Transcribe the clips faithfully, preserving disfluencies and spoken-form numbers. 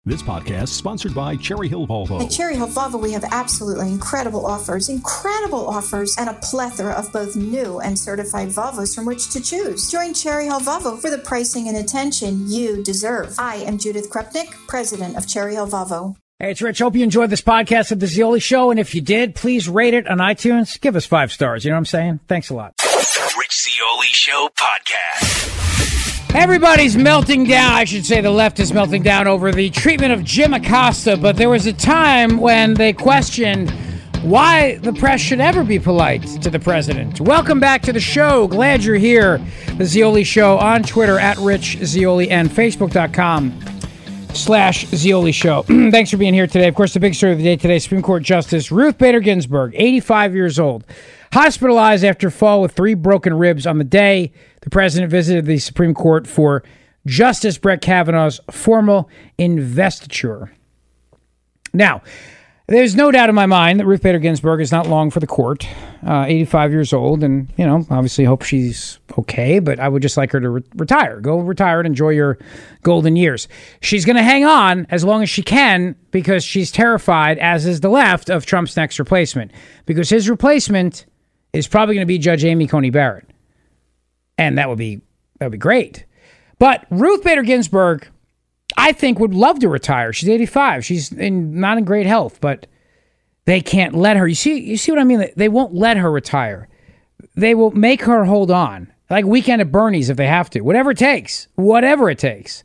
This podcast is sponsored by Cherry Hill Volvo. At Cherry Hill Volvo, we have absolutely incredible offers, incredible offers, and a plethora of both new and certified Volvos from which to choose. Join Cherry Hill Volvo for the pricing and attention you deserve. I am Judith Krupnik, president of Cherry Hill Volvo. Hey, it's Rich. Hope you enjoyed this podcast of The Zeoli Show, and if you did, please rate it on iTunes. Give us five stars. You know what I'm saying? Thanks a lot. The Rich Zeoli Show podcast. Everybody's melting down. I should say the left is melting down over the treatment of Jim Acosta, but there was a time when they questioned why the press should ever be polite to the president. Welcome back to the show. Glad you're here. The Zeoli Show on Twitter at Rich Zeoli and Facebook.com slash Zeoli Show. Thanks for being here today. Of course, the big story of the day today, Supreme Court Justice Ruth Bader Ginsburg, eighty-five years old, hospitalized after fall with three broken ribs on the day the president visited the Supreme Court for Justice Brett Kavanaugh's formal investiture. Now, there's no doubt in my mind that Ruth Bader Ginsburg is not long for the court, uh, eighty-five years old, and, you know, obviously hope she's okay, but I would just like her to re- retire. Go retire and enjoy your golden years. She's going to hang on as long as she can because she's terrified, as is the left, of Trump's next replacement, because his replacement is probably going to be Judge Amy Coney Barrett. And that would be that would be great. But Ruth Bader Ginsburg, I think, would love to retire. She's eighty-five. She's in, not in great health, but they can't let her. You see, you see what I mean? They won't let her retire. They will make her hold on, like Weekend at Bernie's if they have to. Whatever it takes. Whatever it takes.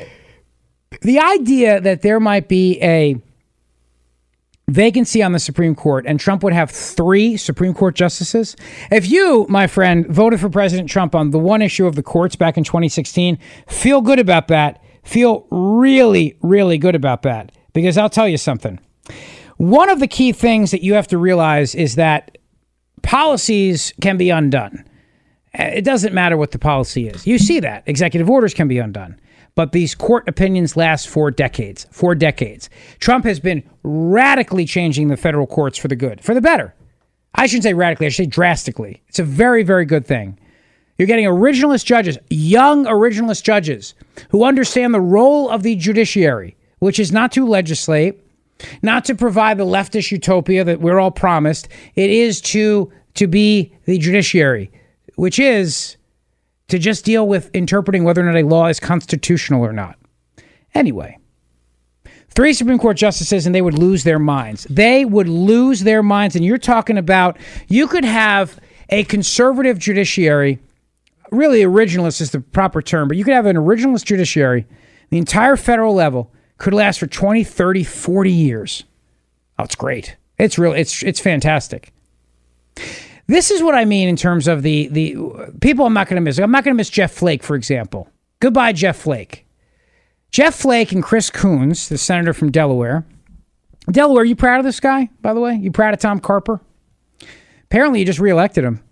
The idea that there might be a vacancy on the Supreme Court and Trump would have three Supreme Court justices. If you, my friend, voted for President Trump on the one issue of the courts back in twenty sixteen, feel good about that. Feel really, really good about that. Because I'll tell you something. One of the key things that you have to realize is that policies can be undone. It doesn't matter what the policy is. You see that. Executive orders can be undone. But these court opinions last for decades, for decades. Trump has been radically changing the federal courts for the good, for the better. I shouldn't say radically, I should say drastically. It's a very, very good thing. You're getting originalist judges, young originalist judges, who understand the role of the judiciary, which is not to legislate, not to provide the leftist utopia that we're all promised. It is to, to be the judiciary, which is to just deal with interpreting whether or not a law is constitutional or not. Anyway, three Supreme Court justices and they would lose their minds. They would lose their minds. And you're talking about, you could have a conservative judiciary, really originalist is the proper term, but you could have an originalist judiciary, the entire federal level could last for twenty, thirty, forty years. Oh, it's great. It's real. It's, it's fantastic. This is what I mean in terms of the, the people I'm not going to miss. I'm not going to miss Jeff Flake, for example. Goodbye, Jeff Flake. Jeff Flake and Chris Coons, the senator from Delaware. Delaware, you proud of this guy, by the way? You proud of Tom Carper? Apparently, you just reelected him.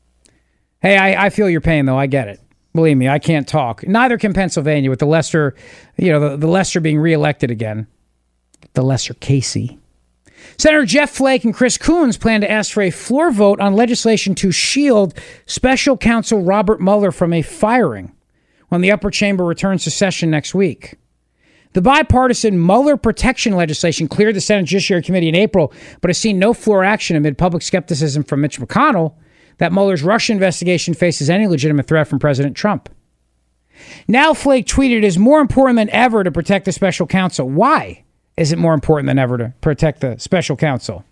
Hey, I, I feel your pain, though. I get it. Believe me, I can't talk. Neither can Pennsylvania with the Lester, you know, the, the Lester being reelected again. The Lester Casey. Senator Jeff Flake and Chris Coons plan to ask for a floor vote on legislation to shield special counsel Robert Mueller from a firing when the upper chamber returns to session next week. The bipartisan Mueller protection legislation cleared the Senate Judiciary Committee in April, but has seen no floor action amid public skepticism from Mitch McConnell that Mueller's Russia investigation faces any legitimate threat from President Trump. Now Flake tweeted, it is more important than ever to protect the special counsel. Why is it more important than ever to protect the special counsel?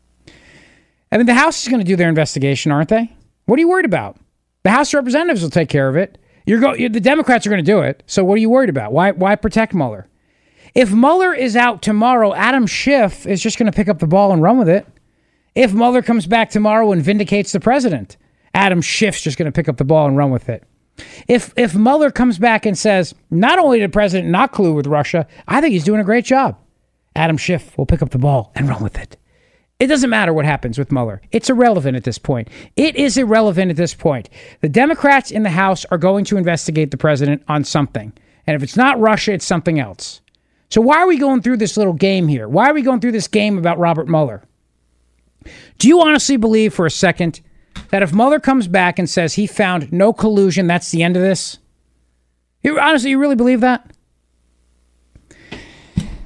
I mean, the House is going to do their investigation, aren't they? What are you worried about? The House of Representatives will take care of it. You're go- you're, the Democrats are going to do it. So what are you worried about? Why, why protect Mueller? If Mueller is out tomorrow, Adam Schiff is just going to pick up the ball and run with it. If Mueller comes back tomorrow and vindicates the president, Adam Schiff's just going to pick up the ball and run with it. If if Mueller comes back and says, not only did the president not collude with Russia, I think he's doing a great job, Adam Schiff will pick up the ball and run with it. It doesn't matter what happens with Mueller. It's irrelevant at this point. It is irrelevant at this point. The Democrats in the House are going to investigate the president on something. And if it's not Russia, it's something else. So why are we going through this little game here? Why are we going through this game about Robert Mueller? Do you honestly believe for a second that if Mueller comes back and says he found no collusion, that's the end of this? You, honestly, you really believe that?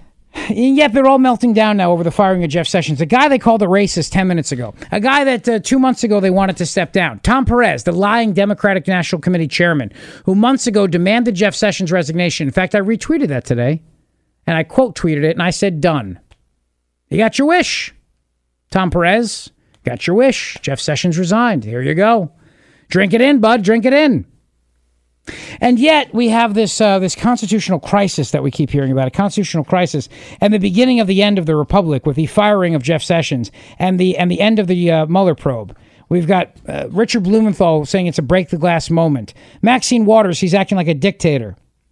And yet they're all melting down now over the firing of Jeff Sessions, a guy they called a racist ten minutes ago, a guy that uh, two months ago they wanted to step down. Tom Perez, the lying Democratic National Committee chairman, who months ago demanded Jeff Sessions' resignation. In fact, I retweeted that today, and I quote tweeted it, and I said, done. You got your wish. Tom Perez, got your wish. Jeff Sessions resigned. Here you go. Drink it in, bud. Drink it in. And yet we have this uh, this constitutional crisis that we keep hearing about, a constitutional crisis, and the beginning of the end of the republic with the firing of Jeff Sessions and the and the end of the uh, Mueller probe. We've got uh, Richard Blumenthal saying it's a break the glass moment. Maxine Waters, he's acting like a dictator.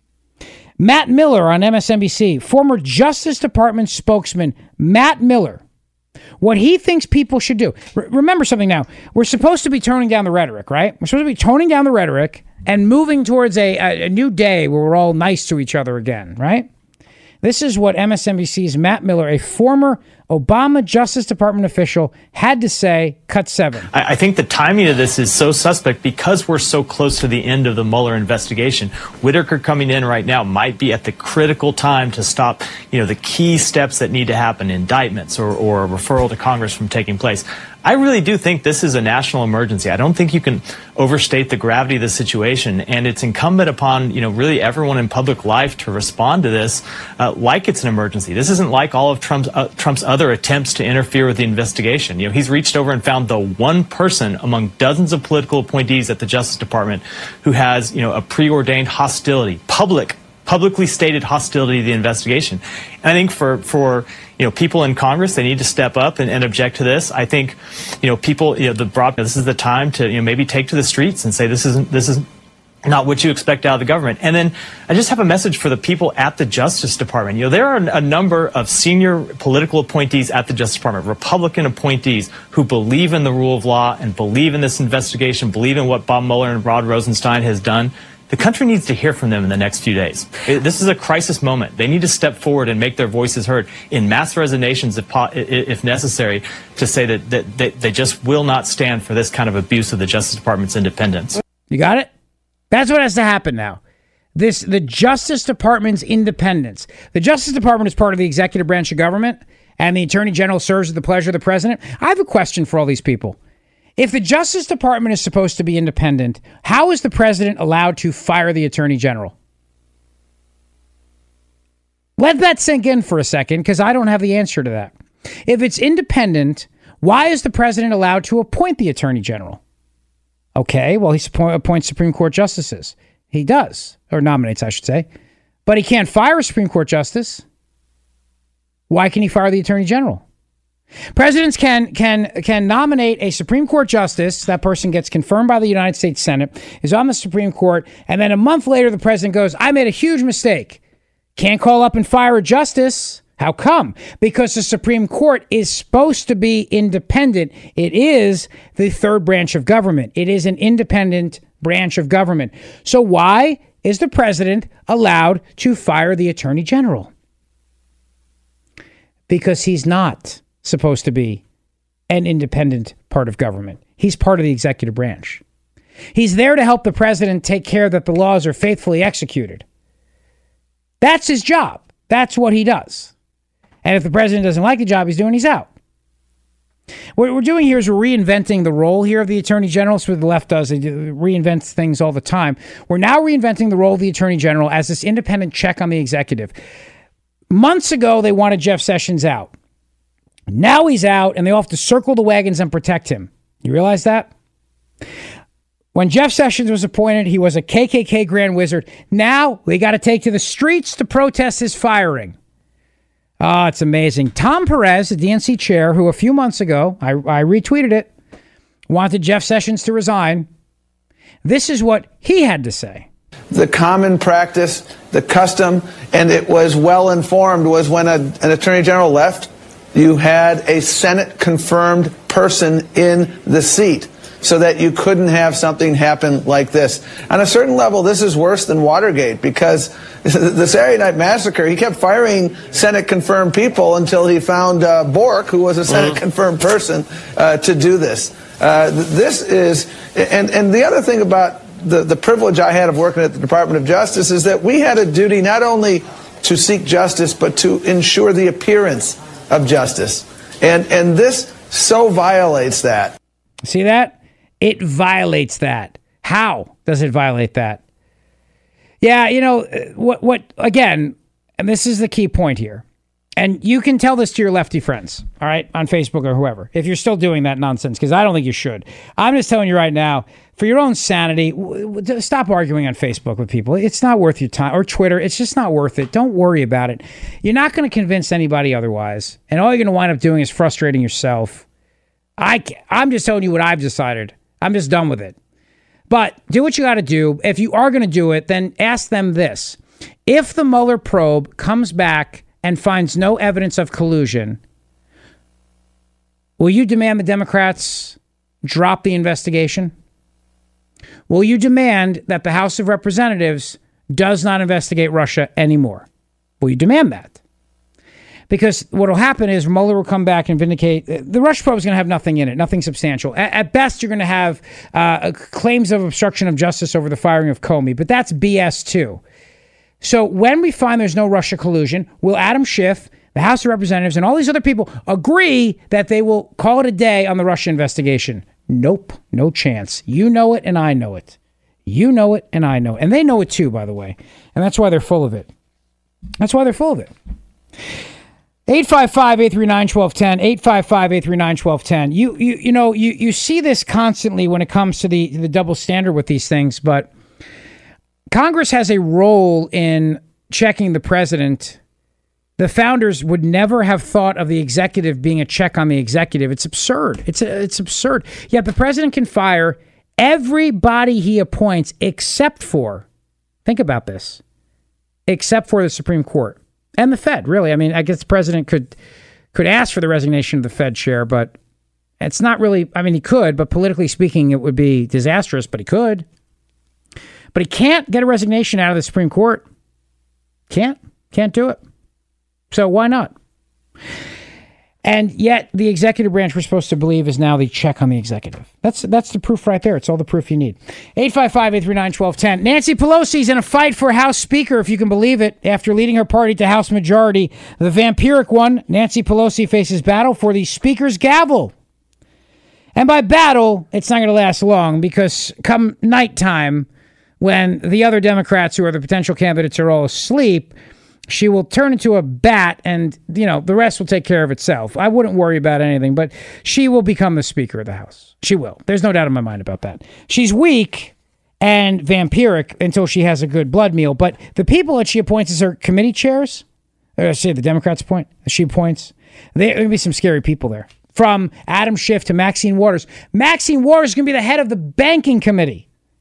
Matt Miller on M S N B C, former Justice Department spokesman Matt Miller, what he thinks people should do. R- remember something now. We're supposed to be toning down the rhetoric, right? We're supposed to be toning down the rhetoric and moving towards a, a, a new day where we're all nice to each other again, right? This is what M S N B C's Matt Miller, a former Obama Justice Department official, had to say. Cut seven. I, I think the timing of this is so suspect because we're so close to the end of the Mueller investigation. Whitaker coming in right now might be at the critical time to stop, you know, the key steps that need to happen, indictments or, or a referral to Congress from taking place. I really do think this is a national emergency. I don't think you can overstate the gravity of the situation, and it's incumbent upon, you know, really everyone in public life to respond to this uh, like it's an emergency. This isn't like all of Trump's, uh, Trump's other attempts to interfere with the investigation. You know, he's reached over and found the one person among dozens of political appointees at the Justice Department who has, you know, a preordained hostility, public publicly stated hostility to the investigation. And I think for, for, you know, people in Congress, they need to step up and, and object to this. I think, you know, people, you know, the broad, this is the time to, you know, maybe take to the streets and say, this isn't, this is not what you expect out of the government. And then I just have a message for the people at the Justice Department. You know, there are a number of senior political appointees at the Justice Department, Republican appointees who believe in the rule of law and believe in this investigation, believe in what Bob Mueller and Rod Rosenstein has done. The country needs to hear from them in the next few days. This is a crisis moment. They need to step forward and make their voices heard in mass resignations if, if necessary to say that, that, that they just will not stand for this kind of abuse of the Justice Department's independence. You got it? That's what has to happen now. This, the Justice Department's independence. The Justice Department is part of the executive branch of government, and the Attorney General serves at the pleasure of the president. I have a question for all these people. If the Justice Department is supposed to be independent, how is the president allowed to fire the Attorney General? Let that sink in for a second, because I don't have the answer to that. If it's independent, why is the president allowed to appoint the Attorney General? Okay, well, he appoints Supreme Court justices. He does, or nominates, I should say. But he can't fire a Supreme Court justice. Why can he fire the Attorney General? Presidents can can can nominate a Supreme Court justice. That person gets confirmed by the United States Senate, is on the Supreme Court, and then a month later the president goes, I made a huge mistake. Can't call up and fire a justice. How come? Because the Supreme Court is supposed to be independent. It is the third branch of government. It is an independent branch of government. So why is the president allowed to fire the Attorney General? Because he's not supposed to be an independent part of government. He's part of the executive branch. He's there to help the president take care that the laws are faithfully executed. That's his job. That's what he does. And if the president doesn't like the job he's doing, he's out. What we're doing here is we're reinventing the role here of the Attorney General. That's what the left does. They reinvent things all the time. We're now reinventing the role of the Attorney General as this independent check on the executive. Months ago, they wanted Jeff Sessions out. Now he's out, and they all have to circle the wagons and protect him. You realize that? When Jeff Sessions was appointed, he was a K K K grand wizard. Now we got to take to the streets to protest his firing. Oh, it's amazing. Tom Perez, the D N C chair, who a few months ago, I, I retweeted it, wanted Jeff Sessions to resign. This is what he had to say. The common practice, the custom, and it was well informed, was when a, an attorney general left, you had a Senate-confirmed person in the seat so that you couldn't have something happen like this. On a certain level, this is worse than Watergate, because the Saturday Night Massacre, he kept firing Senate-confirmed people until he found uh, Bork, who was a Senate-confirmed person, uh, to do this. Uh, this is, and, and the other thing about the, the privilege I had of working at the Department of Justice is that we had a duty not only to seek justice, but to ensure the appearance of justice. And and this so violates that. See that? It violates that. How does it violate that? Yeah, you know, what, what again, and this is the key point here, and you can tell this to your lefty friends, all right, on Facebook or whoever, if you're still doing that nonsense, because I don't think you should. I'm just telling you right now, for your own sanity, w- w- stop arguing on Facebook with people. It's not worth your time. Or Twitter. It's just not worth it. Don't worry about it. You're not going to convince anybody otherwise. And all you're going to wind up doing is frustrating yourself. I, I'm just telling you what I've decided. I'm just done with it. But do what you got to do. If you are going to do it, then ask them this. If the Mueller probe comes back and finds no evidence of collusion, will you demand the Democrats drop the investigation? Will you demand that the House of Representatives does not investigate Russia anymore? Will you demand that? Because what will happen is Mueller will come back and vindicate. The Russia probe is going to have nothing in it, nothing substantial. At, at best, you're going to have uh, claims of obstruction of justice over the firing of Comey, but that's B S too. So when we find there's no Russia collusion, will Adam Schiff, the House of Representatives, and all these other people agree that they will call it a day on the Russia investigation? Nope, no chance. You know it and I know it. You know it and I know it. And they know it too, by the way. And that's why they're full of it. That's why they're full of it. eight five five, eight three nine, one two one zero, eight five five, eight three nine, one two one zero. You, you, you know, you, you see this constantly when it comes to the, the double standard with these things, but Congress has a role in checking the president. The founders would never have thought of the executive being a check on the executive. It's absurd. It's a, it's absurd. Yet the president can fire everybody he appoints except for, think about this, except for the Supreme Court and the Fed, really. I mean, I guess the president could could ask for the resignation of the Fed chair, but it's not really, I mean, he could, but politically speaking, it would be disastrous, but he could. But he can't get a resignation out of the Supreme Court. Can't. Can't do it. So why not? And yet the executive branch we're supposed to believe is now the check on the executive. That's that's the proof right there. It's all the proof you need. eight five five, eight three nine, one two one zero. Nancy Pelosi's in a fight for House Speaker, if you can believe it. After leading her party to House Majority, the vampiric one, Nancy Pelosi faces battle for the Speaker's gavel. And by battle, it's not going to last long, because come nighttime, when the other Democrats who are the potential candidates are all asleep, she will turn into a bat and, you know, the rest will take care of itself. I wouldn't worry about anything, but she will become the Speaker of the House. She will. There's no doubt in my mind about that. She's weak and vampiric until she has a good blood meal, but the people that she appoints as her committee chairs, or I say the Democrats appoint, she appoints, there are going to be some scary people there. From Adam Schiff to Maxine Waters. Maxine Waters is going to be the head of the banking committee.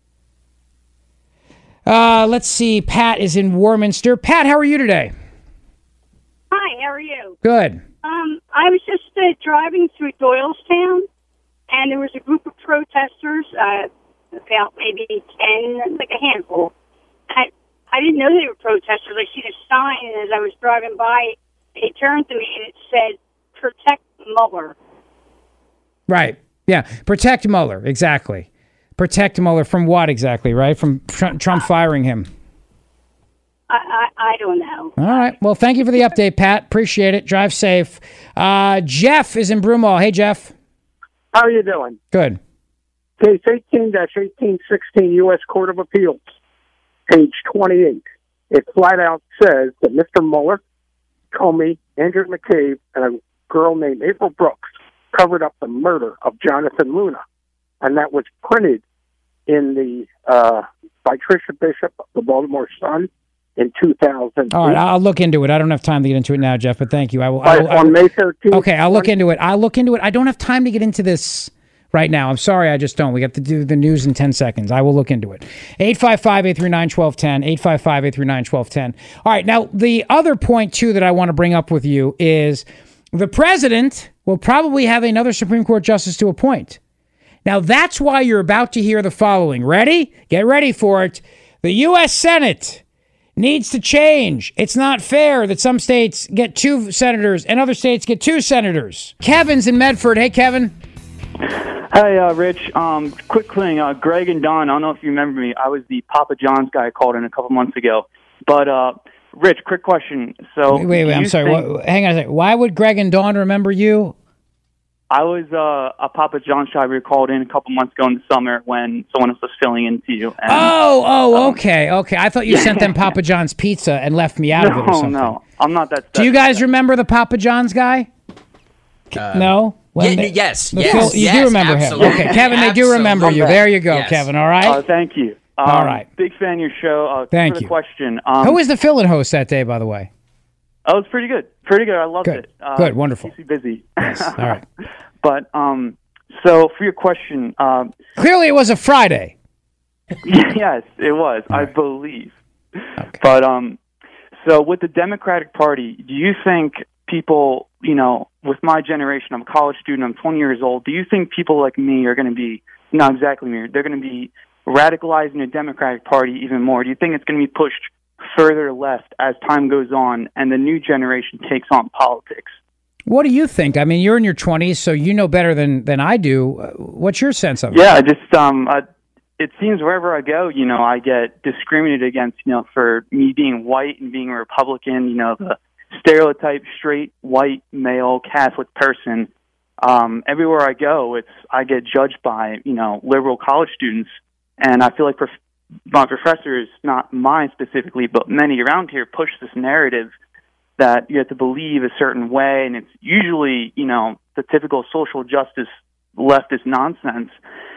Uh, let's see. Pat is in Warminster. Pat, how are you today? Hi, how are you? Good. Um, I was just uh, driving through Doylestown, and there was a group of protesters, uh, about maybe ten, like a handful. I, I didn't know they were protesters. I seen a sign, and as I was driving by, it turned to me, and it said, "Protect Mueller." Right. Yeah. Protect Mueller. Exactly. Protect Mueller from what exactly, right? From Trump, Trump firing him. I, I, I don't know. All right. Well, thank you for the update, Pat. Appreciate it. Drive safe. Uh, Jeff is in Broomall. Hey, Jeff. How are you doing? Good. Case eighteen dash eighteen sixteen, U S Court of Appeals, page twenty-eight. It flat out says that Mister Mueller, Comey, Andrew McCabe, and a girl named April Brooks covered up the murder of Jonathan Luna. And that was printed in the uh, by Tricia Bishop of the Baltimore Sun in two thousand. All right, I'll look into it. I don't have time to get into it now, Jeff, but thank you. I will. I will, I will on May thirteenth. Okay, I'll look into it. I'll look into it. I don't have time to get into this right now. I'm sorry, I just don't. We have to do the news in ten seconds. I will look into it. eight five five, eight three nine, one two one zero, eight five five, eight three nine, one two one zero. All right, now the other point, too, that I want to bring up with you is the president will probably have another Supreme Court justice to appoint. Now, that's why you're about to hear the following. Ready? Get ready for it. The U S Senate needs to change. It's not fair that some states get two senators and other states get two senators. Kevin's in Medford. Hey, Kevin. Hey, uh, Rich. Um, quick thing. Uh, Greg and Don, I don't know if you remember me. I was the Papa John's guy I called in a couple months ago. But uh, Rich, quick question. So, wait, wait, wait I'm sorry. Think, what, hang on a second. Why would Greg and Dawn remember you? I was uh, a Papa John's driver who called in a couple months ago in the summer when someone else was filling in to you. And, oh, oh, um, okay, okay. I thought you sent them Papa John's pizza and left me out no, of it or something. No, no, I'm not that. Do you guys remember the Papa John's guy? Uh, no. Yeah, they, yes, the yes, Phil, you yes, do remember absolutely. him. Okay, Kevin, they do remember you. There you go, yes. Kevin. All right. Uh, thank you. Um, all right. Big fan of your show. Uh, thank for the you. Question. Um, Who was the fill-in host that day, by the way? Oh, it was pretty good. Pretty good. I loved good. it. Uh, Good. Wonderful. Keeps me busy. Yes. All right. But um, so for your question, um, clearly it was a Friday. Yes, it was. All I right. believe. Okay. But um, so with the Democratic Party, do you think people, you know, with my generation, I'm a college student, I'm twenty years old. Do you think people like me are going to be, not exactly me, they're going to be radicalizing the Democratic Party even more? Do you think it's going to be pushed further left as time goes on and the new generation takes on politics? What do you think? I mean, you're in your twenties, so you know better than, than I do. What's your sense of it? Yeah, just um, I, it seems wherever I go, you know, I get discriminated against, you know, for me being white and being a Republican, you know, the stereotype straight white male Catholic person. Um, everywhere I go, it's I get judged by, you know, liberal college students, and I feel like prof- my professors, not mine specifically, but many around here, push this narrative that you have to believe a certain way, and it's usually, you know, the typical social justice leftist nonsense.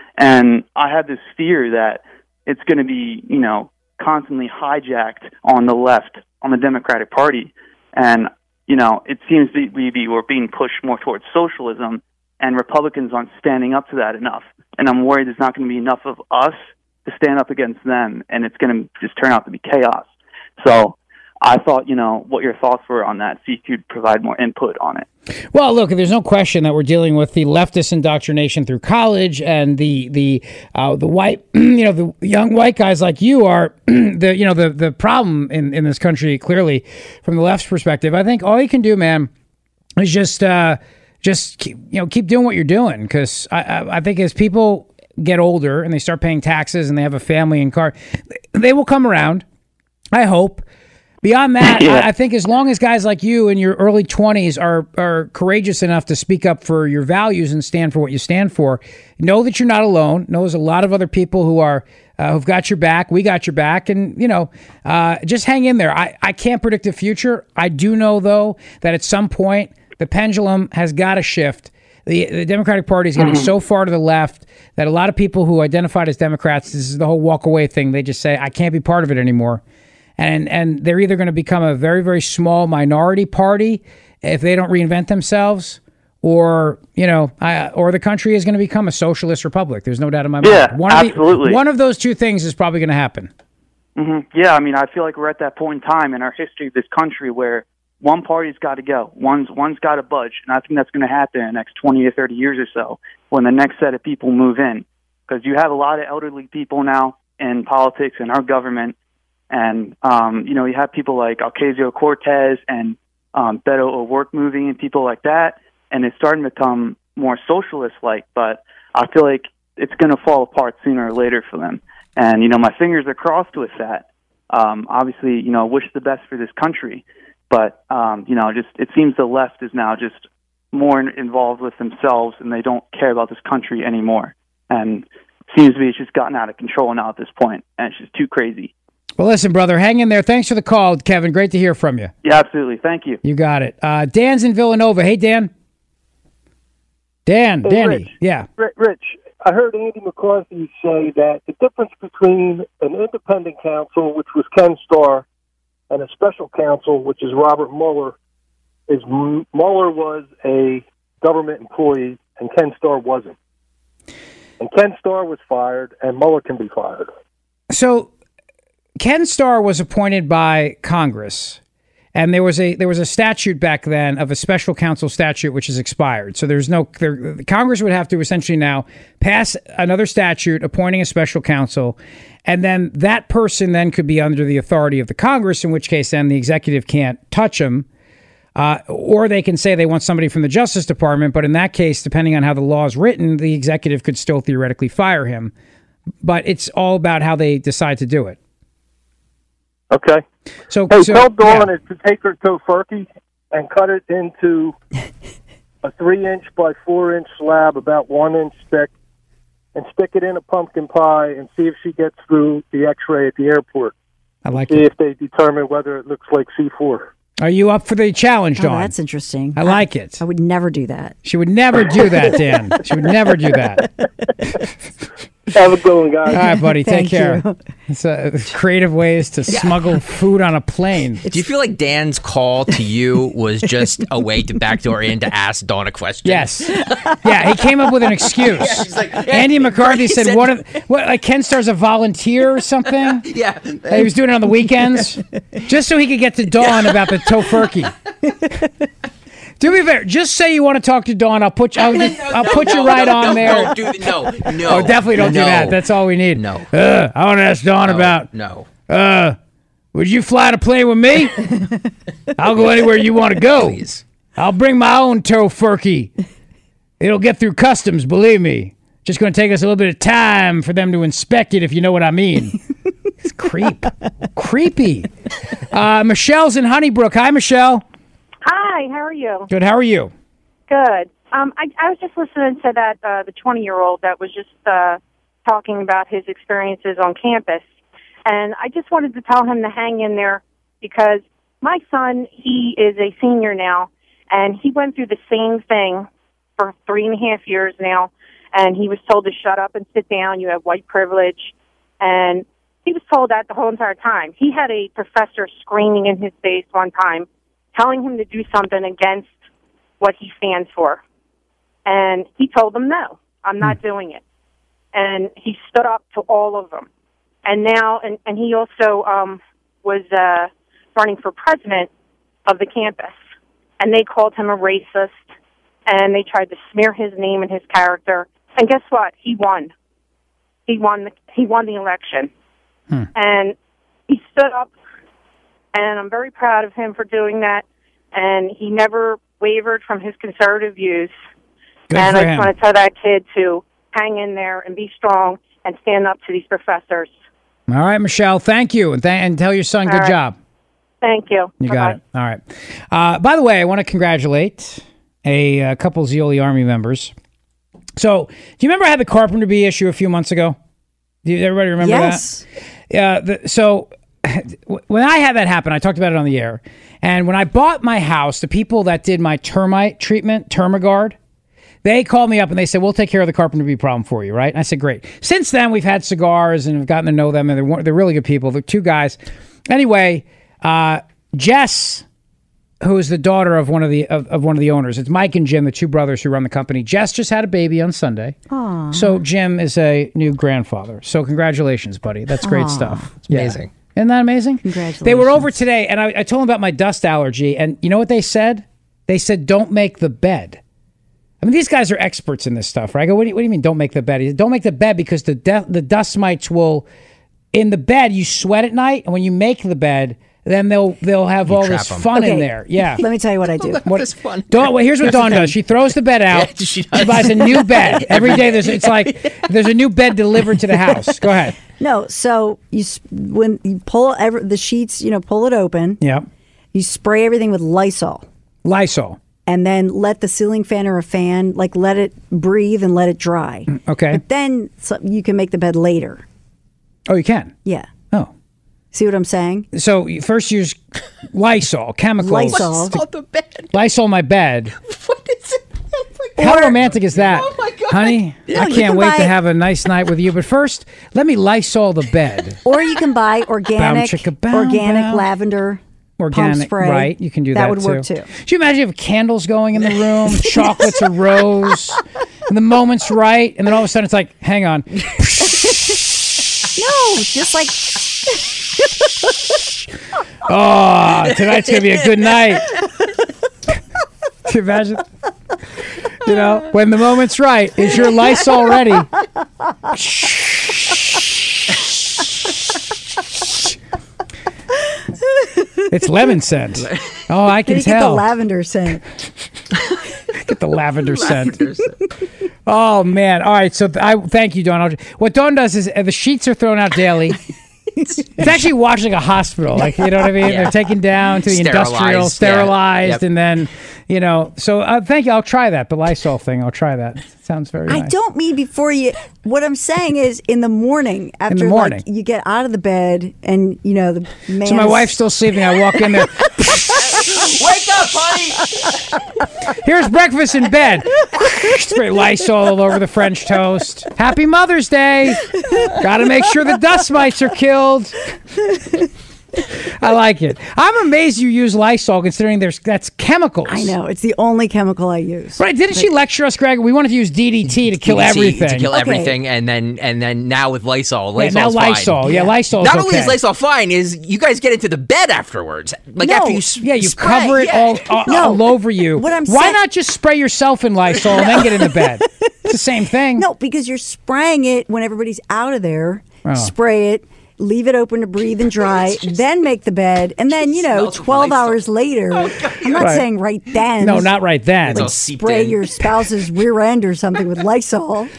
And I have this fear that it's going to be, you know, constantly hijacked on the left, on the Democratic Party. And, you know, it seems that we be, we're being pushed more towards socialism, and Republicans aren't standing up to that enough. And I'm worried there's not going to be enough of us to stand up against them, and it's going to just turn out to be chaos. So I thought, you know, what your thoughts were on that, see if you'd provide more input on it. Well, look, there's no question that we're dealing with the leftist indoctrination through college, and the the uh, the white, you know, the young white guys like you are the you know the the problem in, in this country. Clearly, from the left's perspective, I think all you can do, man, is just uh, just keep, you know keep doing what you're doing, because I, I I think as people get older and they start paying taxes and they have a family and car, they will come around. I hope. Beyond that, yeah. I, I think as long as guys like you in your early twenties are are courageous enough to speak up for your values and stand for what you stand for, know that you're not alone. Know there's a lot of other people who are uh, who've got your back. We got your back, and you know, uh, just hang in there. I, I can't predict the future. I do know though that at some point the pendulum has got to shift. The, the Democratic Party is getting mm-hmm. so far to the left that a lot of people who identified as Democrats, this is the whole walk away thing. They just say, I can't be part of it anymore. And and they're either going to become a very, very small minority party if they don't reinvent themselves, or, you know, I, or the country is going to become a socialist republic. There's no doubt in my yeah, mind. One absolutely. Of the, one of those two things is probably going to happen. Mm-hmm. Yeah, I mean, I feel like we're at that point in time in our history of this country where one party's got to go. One's one's got to budge. And I think that's going to happen in the next twenty or thirty years or so when the next set of people move in. Because you have a lot of elderly people now in politics and our government. And, um, you know, you have people like Ocasio-Cortez and um, Beto O'Rourke moving and people like that. And it's starting to become more socialist-like. But I feel like it's going to fall apart sooner or later for them. And, you know, my fingers are crossed with that. Um, obviously, you know, wish the best for this country. But, um, you know, just it seems the left is now just more involved with themselves, and they don't care about this country anymore. And it seems to be it's just gotten out of control now at this point, and it's just too crazy. Well, listen, brother, hang in there. Thanks for the call, Kevin. Great to hear from you. Yeah, absolutely. Thank you. You got it. Uh, Dan's in Villanova. Hey, Dan. Dan, hey, Danny. Rich, yeah. Rich, I heard Andy McCarthy say that the difference between an independent counsel, which was Ken Starr, and a special counsel, which is Robert Mueller, is Mueller was a government employee and Ken Starr wasn't. And Ken Starr was fired, and Mueller can be fired. So Ken Starr was appointed by Congress, and there was a there was a statute back then of a special counsel statute which has expired. So there's no there, Congress would have to essentially now pass another statute appointing a special counsel, and then that person then could be under the authority of the Congress, in which case then the executive can't touch him. Uh, or they can say they want somebody from the Justice Department, but in that case, depending on how the law is written, the executive could still theoretically fire him. But it's all about how they decide to do it. Okay. So, hey, so, tell Dawn yeah. to take her tofurkey and cut it into a three-inch by four-inch slab, about one inch thick, and stick it in a pumpkin pie and see if she gets through the X-ray at the airport. I like See it. if they determine whether it looks like C four. Are you up for the challenge, Oh, Dawn? that's interesting. I like it. I would never do that. She would never do that, Dan. She would never do that. Have a good one, guys. All right, buddy. Take Thank care. you. It's uh, creative ways to smuggle food on a plane. Do you feel like Dan's call to you was just a way to backdoor in to ask Dawn a question? Yes. Yeah, he came up with an excuse. Yeah, he's like, yeah, Andy McCarthy he said, said- "What? Are, what? Like Ken Starr's a volunteer or something?" Yeah. He was doing it on the weekends, just so he could get to Dawn about the tofurkey. Do me a favor. Just say you want to talk to Dawn. I'll put you. I'll, just, I'll put you no, right no, on no, there. No, do, no, no. Oh, definitely don't do no. that. That's all we need. No. Uh, I want to ask Dawn No, about. no. Uh, would you fly to plane with me? I'll go anywhere you want to go. Please. I'll bring my own tofurkey. It'll get through customs, believe me. Just going to take us a little bit of time for them to inspect it, if you know what I mean. It's creep. Creepy. Uh, Michelle's in Honeybrook. Hi, Michelle. Hi, how are you? Good. How are you? Good. Um, I, I was just listening to that uh, the twenty-year-old that was just uh, talking about his experiences on campus, and I just wanted to tell him to hang in there because my son, he is a senior now, and he went through the same thing for three and a half years now, and he was told to shut up and sit down. You have white privilege, and he was told that the whole entire time. He had a professor screaming in his face one time, telling him to do something against what he stands for. And he told them, no, I'm not doing it. And he stood up to all of them. And now, and, and he also um, was uh, running for president of the campus. And they called him a racist, and they tried to smear his name and his character. And guess what? He won. He won the, he won the election. Hmm. And he stood up, and I'm very proud of him for doing that. And he never wavered from his conservative views. Good and for I just him. want to tell that kid to hang in there and be strong and stand up to these professors. All right, Michelle. Thank you, and, th- and tell your son All good right. job. Thank you. You Bye-bye. got it. All right. Uh, by the way, I want to congratulate a, uh couple Zeoli Army members. So, do you remember I had the Carpenter Bee issue a few months ago? Do you, everybody remember Yes. that? Yeah. The, so, when I had that happen, I talked about it on the air. And when I bought my house, the people that did my termite treatment, Termagard, they called me up and they said, we'll take care of the Carpenter Bee problem for you, right? And I said, great. Since then, we've had cigars and we've gotten to know them, and they're, they're really good people. They're two guys. Anyway, uh, Jess, who is the daughter of one of the of, of one of the owners, it's Mike and Jim, the two brothers who run the company. Jess just had a baby on Sunday. Aw. So Jim is a new grandfather. So congratulations, buddy. That's great Aw. stuff. It's amazing. Isn't that amazing? Congratulations. They were over today, and I, I told them about my dust allergy, and you know what they said? They said, don't make the bed. I mean, these guys are experts in this stuff, right? I go, what do you, what do you mean don't make the bed? He said, don't make the bed because the de- the dust mites will, in the bed, you sweat at night, and when you make the bed, then they'll they'll have all trap this 'em. fun in Okay. there. Yeah. Let me tell you what I do. What, This fun. Dawn, well, here's what Dawn does. She throws the bed out. Yeah, she she, does. buys a new bed. Every day there's it's like there's a new bed delivered to the house. Go ahead. No, so you s- when you pull every, the sheets, you know, pull it open. Yeah. You spray everything with Lysol, Lysol. and then let the ceiling fan or a fan like let it breathe and let it dry. Okay. But then so you can make the bed later. Oh, you can. Yeah. Oh. See what I'm saying? So you first use Lysol, chemicals. Lysol. to- On the bed. Lysol my bed. What is it? How romantic is that? Oh my God. Honey, No, I you can't can wait to buy- have a nice night with you. But first, let me Lysol the bed. Or you can buy organic, chicka, bow, organic bow. lavender pump Organic, spray. right? You can do that. That would work too. Do you imagine if candles going in the room, chocolates are rose, and the moment's right, and then all of a sudden it's like, hang on. No, just like Oh, tonight's gonna be a good night. Can you imagine? You know, when the moment's right, is your Lysol ready? It's lemon scent. Oh, I can you get the tell. lavender scent. Get the lavender scent. Oh man! All right, so th- I thank you, Dawn. I'll- What Dawn does is uh, the sheets are thrown out daily. It's actually watching a hospital. Like, you know what I mean? Yeah. They're taken down to the Sterilized, industrial, yeah. sterilized, Yep. and then, you know. So uh, thank you. I'll try that. The Lysol thing. I'll try that. Sounds very I nice. don't mean before you. What I'm saying is in the morning after morning. like you get out of the bed and you know the man. So my is- wife's still sleeping. I walk in there. Wake up, honey! Here's breakfast in bed. Spray Lysol all over the French toast. Happy Mother's Day. Got to make sure the dust mites are killed. I like it. I'm amazed you use Lysol considering there's that's chemicals. I know it's the only chemical I use. Right? Didn't she lecture us, Greg? We wanted to use D D T to kill D D T everything. to kill Okay. everything, and then and then now with Lysol, Yeah, Lysol's now fine. Lysol. Yeah, Lysol's Not only okay. is Lysol fine, is you guys get into the bed afterwards. Like No. after you, s- Yeah, you spray, cover it yeah. all, all, No. all over you. What I'm Why saying- not just spray yourself in Lysol and then get into bed? It's the same thing. No, because you're spraying it when everybody's out of there. Oh. Spray it. Leave it open to breathe and dry, then make the bed, and then you know, Smells of twelve Lysol. hours later. I'm not Right. saying right then. No, not right then. It's all seeped spray in. your spouse's rear end or something with Lysol.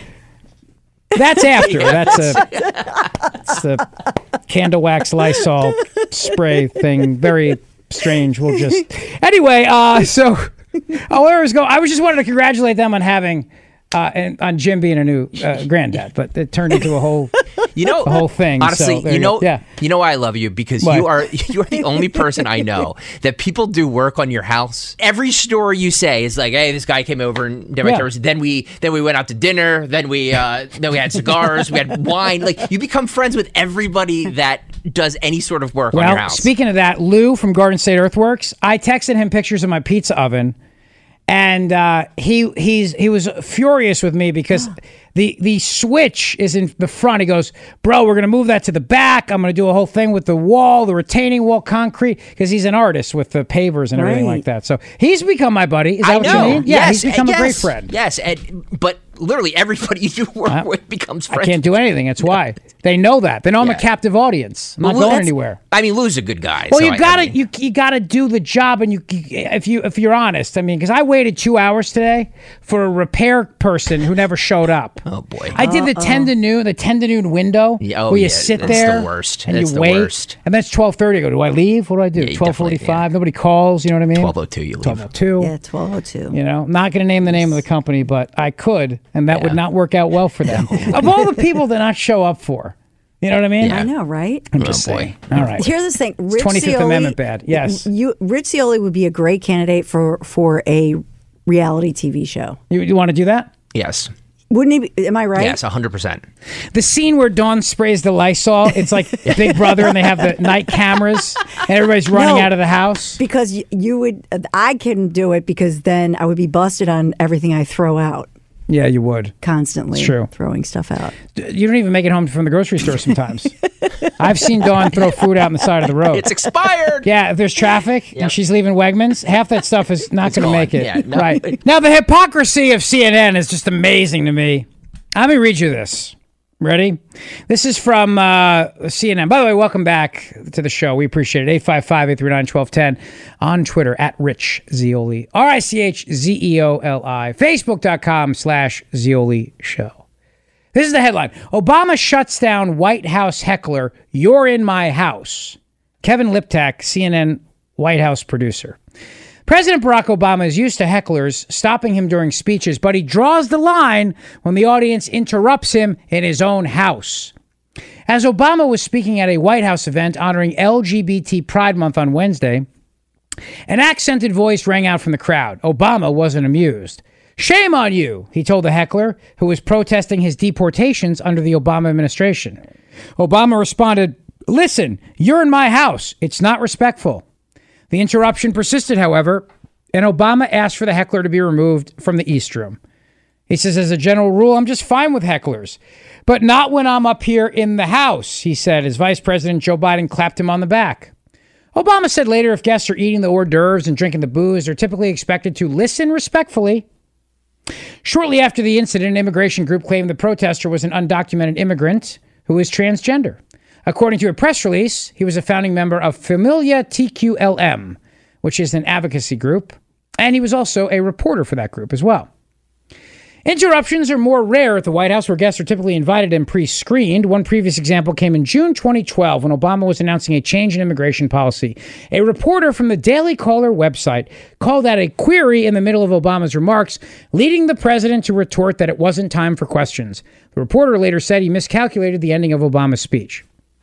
That's after. That's a that's the candle wax Lysol spray thing. Very strange. We'll just anyway. Uh, so oh, where was go? I was just wanted to congratulate them on having uh, and on Jim being a new uh, granddad, but it turned into a whole You know, the whole thing. Honestly, so there you know, go. yeah. you know why I love you because What? you are you are the only person I know that people do work on your house. Every story you say is like, "Hey, this guy came over and did my Yeah. chores." Then we then we went out to dinner. Then we uh, then we had cigars. We had wine. Like you become friends with everybody that does any sort of work on your Well, house. speaking of that, Lou from Garden State Earthworks, I texted him pictures of my pizza oven, and uh, he he's he was furious with me because the the switch is in the front. He goes, "Bro, we're gonna move that to the back. I'm gonna do a whole thing with the wall, the retaining wall, concrete, because he's an artist with the pavers and everything Right. like that. So he's become my buddy. Is that I what know. you mean? Yeah, Yes, he's become yes, a great friend. Yes, and, but literally everybody you work Uh, with becomes I friends. can't do anything. That's why they know that. They know I'm a Yeah. captive audience. I'm Well, not Lou, going that's- anywhere. I mean, Lou's a good guy. Well, so you I- gotta I mean- you you gotta do the job, and you if you if you're honest. I mean, because I waited two hours today for a repair person who never showed up. Oh boy! I did the ten to noon, the ten to noon window Yeah, oh, where you yeah, sit that's there the worst. and That's you the wait, worst. and that's twelve thirty. I go, do I leave? What do I do? Yeah, you Twelve definitely- forty-five. Nobody calls. You know what I mean? twelve oh two, you leave. Twelve oh two. Yeah, twelve oh two. You know, not going to name the name of the company, but I could, and that would Yeah. not work out well for them. Of all the people to not show up for, you know what I mean? I know, right? I'm Oh, just boy. saying. All right. Here's the thing: Rich twenty-fifth Scioli- Amendment bad. Yes. You, Rich Scioli would be a great candidate for for a reality T V show. You, you want to do that? Yes. Wouldn't he? Be, am I right? Yes, one hundred percent. The scene where Dawn sprays the Lysol, it's like Big Brother, and they have the night cameras, and everybody's running No. out of the house. Because you, you would, I can do it because then I would be busted on everything I throw out Yeah, you would. constantly. It's true. Throwing stuff out. You don't even make it home from the grocery store sometimes. I've seen Dawn throw food out on the side of the road. It's expired. Yeah, if there's traffic Yep. and she's leaving Wegmans, half that stuff is not It's going to gone. make it. Yeah, no. Right. Now, the hypocrisy of C N N is just amazing to me. Let me read you this. Ready? This is from uh, C N N. By the way, welcome back to the show. We appreciate it. eight five five, eight three nine, one two one zero on Twitter at Rich Zeoli. R I C H Z E O L I. Facebook.com slash Zeoli Show. This is the headline. Obama shuts down White House heckler. You're in my house. Kevin Liptak, C N N White House producer. President Barack Obama is used to hecklers stopping him during speeches, but he draws the line when the audience interrupts him in his own house. As Obama was speaking at a White House event honoring L G B T Pride Month on Wednesday, an accented voice rang out from the crowd. Obama wasn't amused. Shame on you, he told the heckler who was protesting his deportations under the Obama administration. Obama responded, "Listen, you're in my house. It's not respectful." The interruption persisted, however, and Obama asked for the heckler to be removed from the East Room. He says, as a general rule, I'm just fine with hecklers, but not when I'm up here in the House, he said, as Vice President Joe Biden clapped him on the back. Obama said later if guests are eating the hors d'oeuvres and drinking the booze, they're typically expected to listen respectfully. Shortly after the incident, an immigration group claimed the protester was an undocumented immigrant who is transgender. According to a press release, he was a founding member of Familia T Q L M, which is an advocacy group, and he was also a reporter for that group as well. Interruptions are more rare at the White House, where guests are typically invited and pre-screened. One previous example came in June twenty twelve when Obama was announcing a change in immigration policy. A reporter from the Daily Caller website called out a query in the middle of Obama's remarks, leading the president to retort that it wasn't time for questions. The reporter later said he miscalculated the ending of Obama's speech.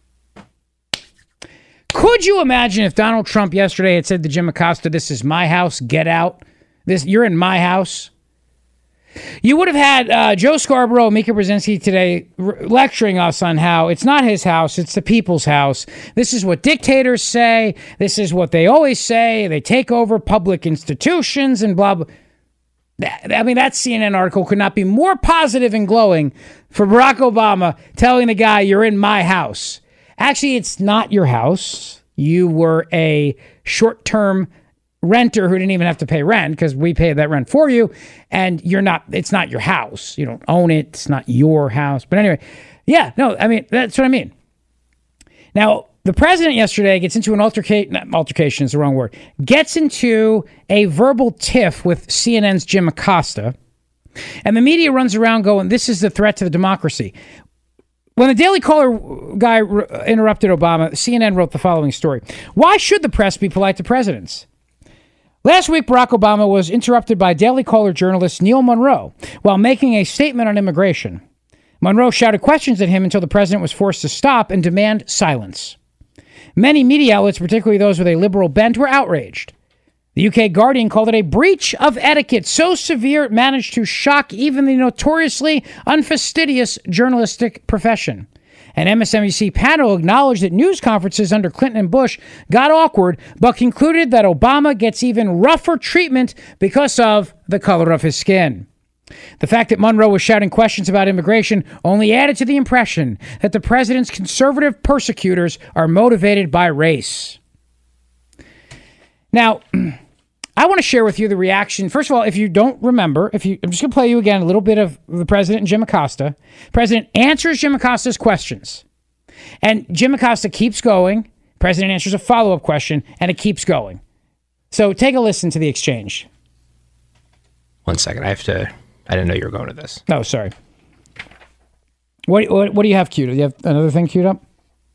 Could you imagine if Donald Trump yesterday had said to Jim Acosta, "This is my house, get out. This, you're in my house"? You would have had uh, Joe Scarborough, Mika Brzezinski today r- lecturing us on how it's not his house, it's the people's house. This is what dictators say. This is what they always say. They take over public institutions and blah, blah. I mean, that C N N article could not be more positive and glowing for Barack Obama telling the guy, "You're in my house." Actually, it's not your house. You were a short-term renter who didn't even have to pay rent because we paid that rent for you, and you're not, it's not your house. You don't own it. It's not your house. But anyway, yeah, no, I mean, that's what I mean. Now, the president yesterday gets into an altercation, not altercation is the wrong word, gets into a verbal tiff with C N N's Jim Acosta, and the media runs around going, "This is the threat to the democracy." When the Daily Caller guy interrupted Obama, C N N wrote the following story. Why should the press be polite to presidents? Last week, Barack Obama was interrupted by Daily Caller journalist Neil Monroe while making a statement on immigration. Monroe shouted questions at him until the president was forced to stop and demand silence. Many media outlets, particularly those with a liberal bent, were outraged. The U K Guardian called it a breach of etiquette so severe it managed to shock even the notoriously unfastidious journalistic profession. An M S N B C panel acknowledged that news conferences under Clinton and Bush got awkward, but concluded that Obama gets even rougher treatment because of the color of his skin. The fact that Monroe was shouting questions about immigration only added to the impression that the president's conservative persecutors are motivated by race. Now, I want to share with you the reaction. First of all, if you don't remember, if you, I'm just going to play you again a little bit of the president and Jim Acosta. President answers Jim Acosta's questions. And Jim Acosta keeps going. President answers a follow-up question, and it keeps going. So take a listen to the exchange. One second. I have to... I didn't know you were going to this. No, sorry. What, what, what do you have queued? Do you have another thing queued up?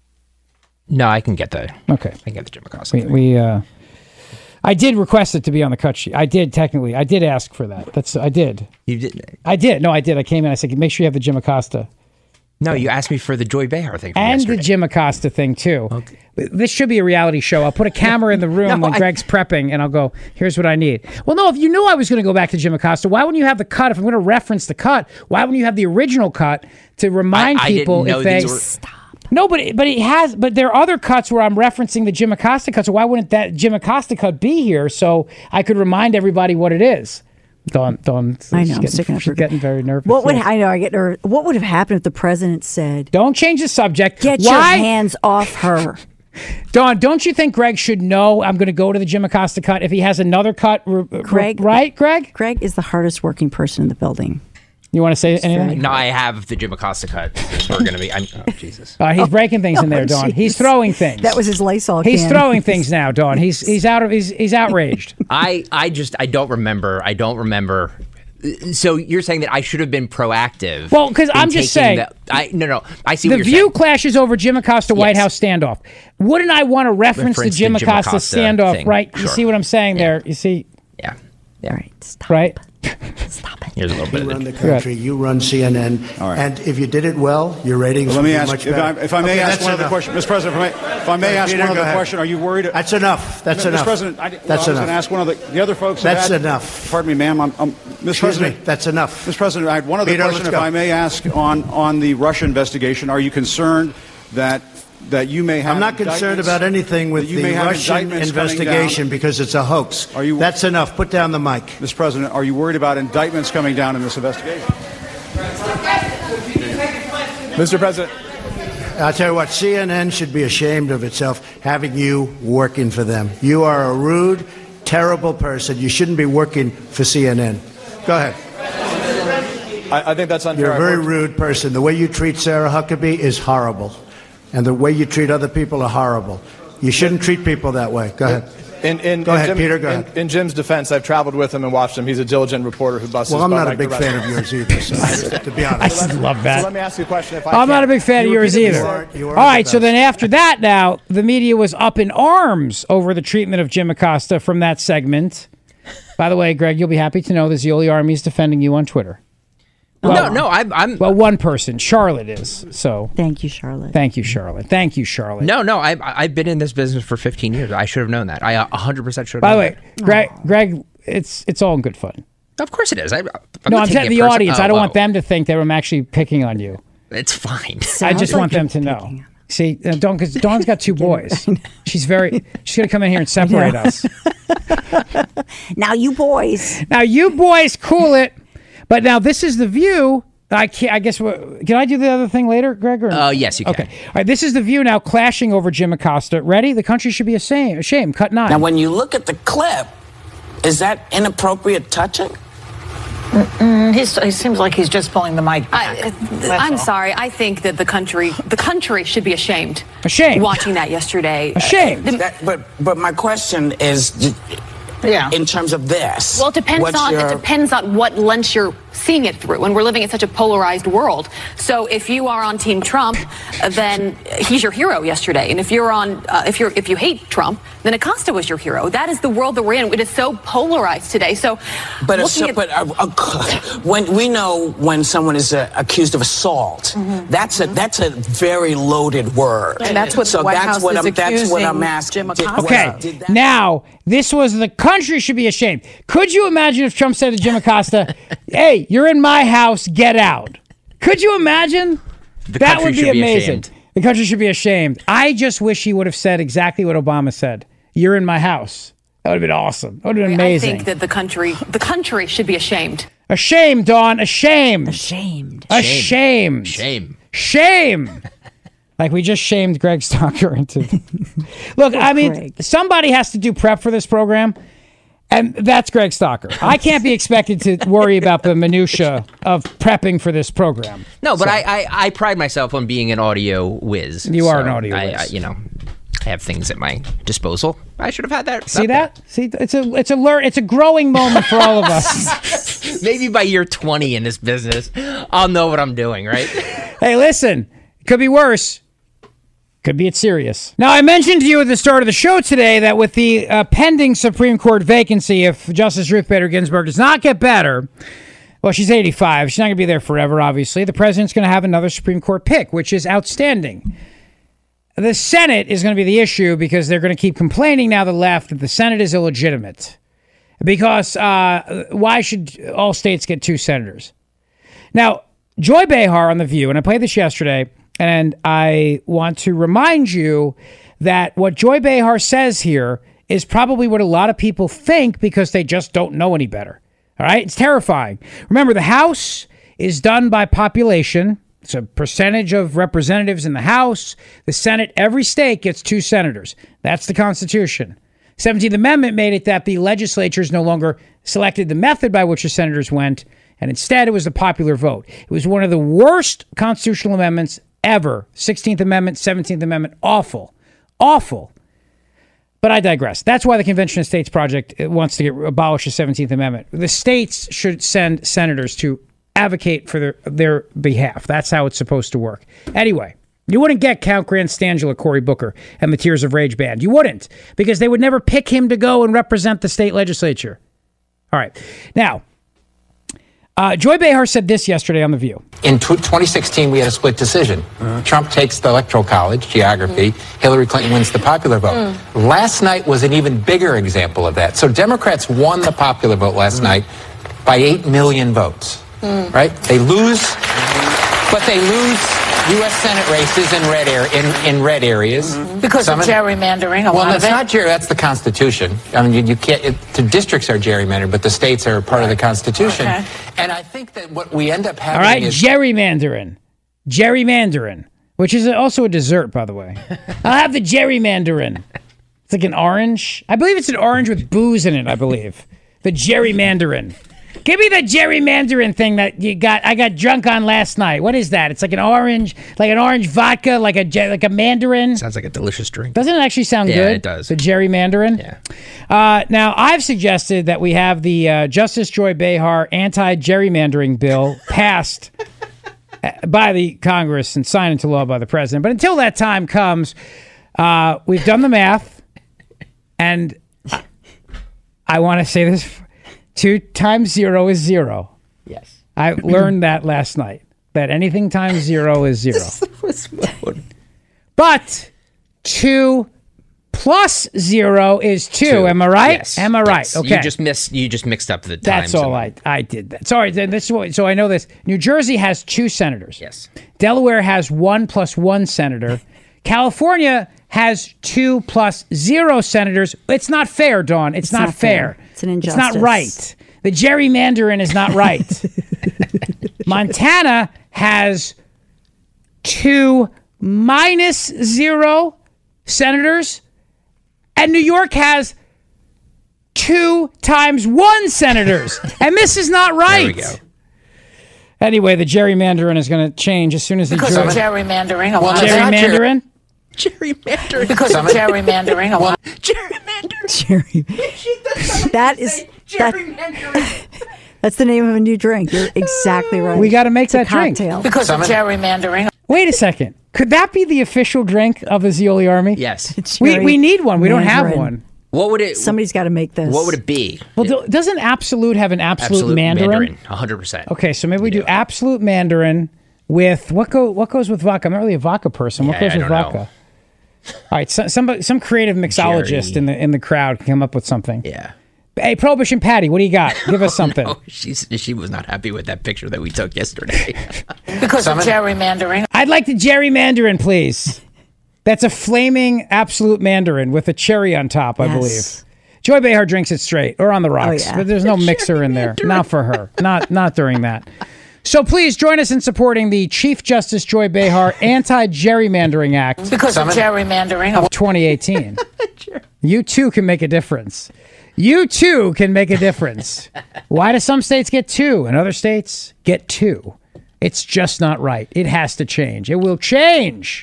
No, I can get the... Okay. I can get the Jim Acosta We... thing. we uh, I did request it to be on the cut sheet. I did technically. I did ask for that. That's I did. You did? I did. No, I did. I came in. I said, make sure you have the Jim Acosta. No, you asked me for the Joy Behar thing from and yesterday. the Jim Acosta thing, too. Okay. This should be a reality show. I'll put a camera in the room No, when I- Greg's prepping, and I'll go, here's what I need. Well, no, if you knew I was going to go back to Jim Acosta, why wouldn't you have the cut? If I'm going to reference the cut, why wouldn't you have the original cut to remind I- I didn't people know if they... these were- Stop. No, but, but it has. But there are other cuts where I'm referencing the Jim Acosta cut, so why wouldn't that Jim Acosta cut be here so I could remind everybody what it is? Dawn, Dawn, I know, she's I'm getting, sticking up she's for- getting very nervous. What would Yes. I know? I get nervous. What would have happened if the president said, Don't change the subject. "Get Why? your hands off her"? Dawn, don't you think Greg should know I'm going to go to the Jim Acosta cut if he has another cut? r- r- Greg, right, Greg? Greg is the hardest working person in the building. You want to say anything? No, I have the Jim Acosta cut. We're going to be... I'm, oh, Jesus. Uh, he's breaking things in there, Oh, Dawn. jeez. He's throwing things. That was his Lysol He's can. throwing things now, Dawn. He's he's out of he's he's outraged. I, I just... I don't remember. I don't remember... So you're saying that I should have been proactive? Well, 'cause in I'm just taking saying- the- I no no. I see The what you're view saying. clashes over Jim Acosta White Yes. House standoff. Wouldn't I want to reference, Reference the Jim the Jim Acosta, Acosta standoff? thing. Right? You Sure. see what I'm saying there? You see? Yeah. Yeah. Right. Stop. Right? Stop it. Here's a little bit You of run the... the country. You run C N N. All right. And if you did it well, your ratings Let would me be ask, much if I, better. if I may Okay, ask that's one other enough. question, Mister President, if I may, if I may Okay, ask Peter, one go other ahead. question, are you worried? That's enough. That's Mister enough. President, I, That's well, I was going enough. to ask one of the, the other folks. have That's had- enough. Pardon me, ma'am. I'm, I'm, Mister Excuse President, me. That's enough. Mister President, I had one other Peter, question, let's if go. I may ask, on, on the Russia investigation. Are you concerned that that you may have I'm not concerned indictments- about anything with that you the may have Russian indictments coming investigation down? because it's a hoax. Are you- That's enough. Put down the mic. Mister President, are you worried about indictments coming down in this investigation? Mister President. I'll tell you what, C N N should be ashamed of itself having you working for them. You are a rude, terrible person. You shouldn't be working for C N N. Go ahead. I, I think that's unfair. You're a very rude person. The way you treat Sarah Huckabee is horrible. And the way you treat other people are horrible. You shouldn't treat people that way. Go ahead. In, in, Go in ahead, Jim, Peter, go in, ahead. in Jim's defense, I've traveled with him and watched him. He's a diligent reporter who busts Well, his I'm butt not a like big the rest fan of of yours either, so, to be honest. I love that. So let me ask you a question. If I I'm can. not a big fan You of yours repeated either. the All same- right, so then after that, now the media was up in arms over the treatment of Jim Acosta from that segment. By the way, Greg, you'll be happy to know the Zeoli Army is defending you on Twitter. Well, no, no, I'm, I'm. Well, one person, Charlotte, is. So thank you, Charlotte. Thank you, Charlotte. Thank you, Charlotte. No, no, I, I've been in this business for fifteen years. I should have known that. I uh, one hundred percent should have By known the way, that. Greg, Greg, it's it's all in good fun. Of course it is. I, I'm no, not I'm taking saying it the perso- audience. Oh, I don't wow. want them to think that I'm actually picking on you. It's fine. I Sounds just like want them to you're know. See, uh, Dawn, because Dawn's got two boys. She's very. She's gonna come in here and separate us. Now you boys. Now you boys, cool it. But now this is the View. I can't. I guess. What, can I do the other thing later, Greg? Or? Uh, yes, you can. Okay. All right. This is the View now clashing over Jim Acosta. Ready? The country should be ashamed. Ashamed. Cut nine. Now, when you look at the clip, is that inappropriate touching? Mm, he's, he seems like he's just pulling the mic back. I, I'm sorry. I think that the country, the country should be ashamed. Ashamed. Watching that yesterday. Ashamed. Uh, the- That, but but my question is, yeah. in terms of this. well, it depends what's on your- it depends on what lens you're seeing it through, and we're living in such a polarized world. So if you are on Team Trump, uh, then he's your hero yesterday, and if you're on, uh, if you're if you hate Trump, then Acosta was your hero. That is the world that we're in. It is so polarized today. So, But, it's, looking at- but uh, uh, when we know when someone is uh, accused of assault, Mm-hmm. that's a that's a very loaded word. And that's what the so White that's House what is I'm that's what I'm accusing asking. Jim Did- Acosta. Okay, Did that- now this was the country should be ashamed. Could you imagine if Trump said to Jim Acosta, "Hey, you're in my house, get out"? Could you imagine? The that country would be should be amazing. ashamed. The country should be ashamed. I just wish he would have said exactly what Obama said. You're in my house. That would have been awesome. That would have been I amazing. think that the country, the country should be ashamed. Ashamed, Dawn. Ashamed. Ashamed. Ashamed. Shame. Shame. Like we just shamed Greg Stocker into. Look, I mean, Greg. somebody has to do prep for this program, and that's Greg Stocker. I can't be expected to worry about the minutia of prepping for this program. No, but So- I, I, I pride myself on being an audio whiz. You are So an audio I, whiz. I, you know, I have things at my disposal. I should have had that. See up that? See, it's a it's a learn it's a growing moment for all of us. there. Maybe by year twenty in this business, I'll know what I'm doing, right? Hey, listen, it could be worse. Could be it's serious. Now, I mentioned to you at the start of the show today that with the uh, pending Supreme Court vacancy, if Justice Ruth Bader Ginsburg does not get better, well, she's eighty-five. She's not going to be there forever, obviously. The president's going to have another Supreme Court pick, which is outstanding. The Senate is going to be the issue because they're going to keep complaining now, the left, that the Senate is illegitimate. Because uh, why should all states get two senators? Now, Joy Behar on The View, and I played this yesterday, and I want to remind you that what Joy Behar says here is probably what a lot of people think because they just don't know any better. All right? It's terrifying. Remember, the House is done by population. It's a percentage of representatives in the House. The Senate, every state gets two senators. That's the Constitution. seventeenth Amendment made it that the legislatures no longer selected the method by which the senators went, and instead it was the popular vote. It was one of the worst constitutional amendments ever. sixteenth Amendment, seventeenth Amendment, awful. Awful. But I digress. That's why the Convention of States Project wants to get, abolish the seventeenth Amendment. The states should send senators to advocate for their, their behalf. That's how it's supposed to work. Anyway, you wouldn't get Count Grandstangela, Cory Booker, and the Tears of Rage band. You wouldn't, because they would never pick him to go and represent the state legislature. All right. Now, uh, Joy Behar said this yesterday on The View. In twenty sixteen, we had a split decision. Trump takes the Electoral College, geography. Hillary Clinton wins the popular vote. Last night was an even bigger example of that. So Democrats won the popular vote last night by eight million votes, right? They lose, but they lose U S Senate races in red, air, in, in red areas. Because Some of gerrymandering, a well, lot that's of it. not gerry. That's the Constitution. I mean, you, you can't. It, the districts are gerrymandered, but the states are part of the Constitution. Okay. And I think that what we end up having All right, is gerrymandering. Gerrymandering, which is also a dessert, by the way. I'll have the gerrymandering. It's like an orange. I believe it's an orange with booze in it, I believe. The gerrymandering. Give me the gerrymandering thing that you got. I got drunk on last night. What is that? It's like an orange, like an orange vodka, like a ge- like a mandarin. Sounds like a delicious drink. Doesn't it actually sound Yeah, good? it does. The gerrymandering. Yeah. Uh, now I've suggested that we have the uh, Justice Joy Behar anti-gerrymandering bill passed by the Congress and signed into law by the president. But until that time comes, uh, we've done the math, and I, I want to say this. Two times zero is zero. Yes. I learned that last night, that anything times zero is zero. But two plus zero is two. Two. Am I right? Yes. Am I right? Yes. Okay. You just missed. You just mixed up the times. That's all I, I did that. Sorry, then this is what, so I know this. New Jersey has two senators. Yes. Delaware has one plus one senator. California has two plus zero senators. It's not fair, Dawn. It's, It's not, not fair. fair. It's an It's injustice. not right. The gerrymandering is not right. Montana has two minus zero senators, and New York has two times one senators. And this is not right. There we go. Anyway, the gerrymandering is going to change as soon as the Because of jury- gerrymandering. a Well, lot of- gerrymandering? Gerrymandering. Because of gerrymandering. a lot- Jerry. That is that, that's the name of a new drink. You're exactly right. We got to make It's a that drink. cocktail. Because of gerrymandering. Wait a second. Could that be the official drink of the Zeoli Army? Yes. We, we need one. We don't have Mandarin. one. What would it? Somebody's got to make this. What would it be? Well, do, doesn't Absolute have an Absolute, Absolute Mandarin? Mandarin. one hundred percent. Okay, so maybe we do Absolute Mandarin with what go what goes with vodka? I'm not really a vodka person. What Yeah, goes I with don't know. vodka? All right, so, somebody, some creative mixologist Jerry. in the in the crowd can come up with something. Yeah. Hey, Prohibition Patty, what do you got? Give us something. No, she's she was not happy with that picture that we took yesterday. Because of gerrymandering. I'd like the gerrymandarin, please. That's a flaming Absolute Mandarin with a cherry on top, I Yes. believe. Joy Behar drinks it straight or on the rocks, yeah. but there's no mixer in there. Not for her. Not not during that. So please join us in supporting the Chief Justice Joy Behar Anti-Gerrymandering Act Because of gerrymandering. of twenty eighteen. You too can make a difference. You too can make a difference. Why do some states get two and other states get two? It's just not right. It has to change. It will change.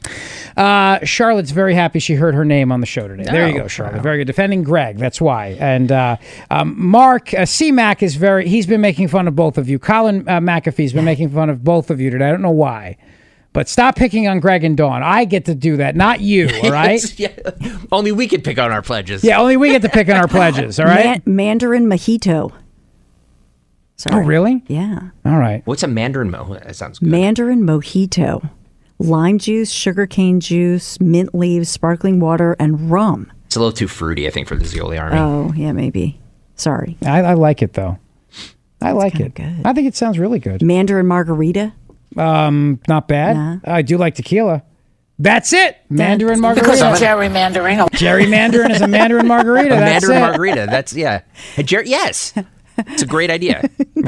Uh, Charlotte's very happy she heard her name on the show today. There you go, Charlotte. Very good. Defending Greg. That's why. And uh, um, Mark, uh, C-Mac is very, he's been making fun of both of you. Colin uh, McAfee's been making fun of both of you today. I don't know why. But stop picking on Greg and Dawn. I get to do that, not you, all right? yeah. Only we can pick on our pledges. Yeah, only we get to pick on our pledges, all right? Man- Mandarin mojito. Sorry. Oh, really? Yeah. All right. What's a Mandarin mo? That sounds good. Mandarin mojito. Lime juice, sugarcane juice, mint leaves, sparkling water, and rum. It's a little too fruity, I think, for the Zeoli Army. Oh, yeah, maybe. Sorry. I, I like it, though. I like it. good. I think it sounds really good. Mandarin margarita. Um, not bad. Nah. I do like tequila. That's it. Mandarin margarita. Because of gerrymandering. Gerrymandering is a Mandarin margarita. A That's Mandarin it. margarita. That's, yeah. A Jer- yes. It's a great idea.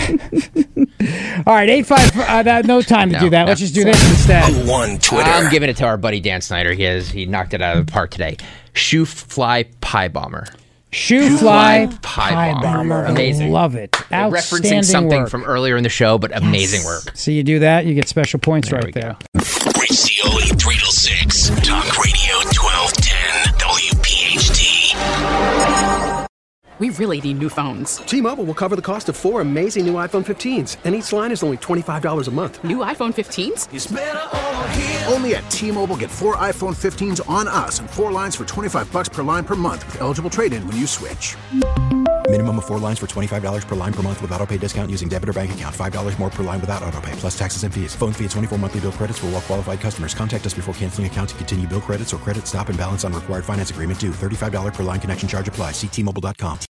All right, eight five. Uh, that, no time to No, do that. no. Let's just do this instead. Who won Twitter? I'm giving it to our buddy Dan Snyder. He has he knocked it out of the park today. Shoe fly pie bomber. Shoe fly pie, pie bomber. bomber. Amazing. Love it. Outstanding Referencing something work. from earlier in the show, but amazing work. So you do that, you get special points There we right there. Rich Zeoli, three till six. Talk Radio twelve ten. W P H T. We really need new phones. T-Mobile will cover the cost of four amazing new iPhone fifteens, and each line is only twenty-five dollars a month. New iPhone fifteens? Only at T-Mobile, get four iPhone fifteens on us and four lines for twenty-five bucks per line per month with eligible trade-in when you switch. Minimum of four lines for twenty-five dollars per line per month with autopay discount using debit or bank account. five dollars more per line without autopay, plus taxes and fees. Phone fee at twenty-four monthly bill credits for well-qualified customers. Contact us before canceling account to continue bill credits or credit stop and balance on required finance agreement due. thirty-five dollars per line connection charge applies. See T Mobile dot com.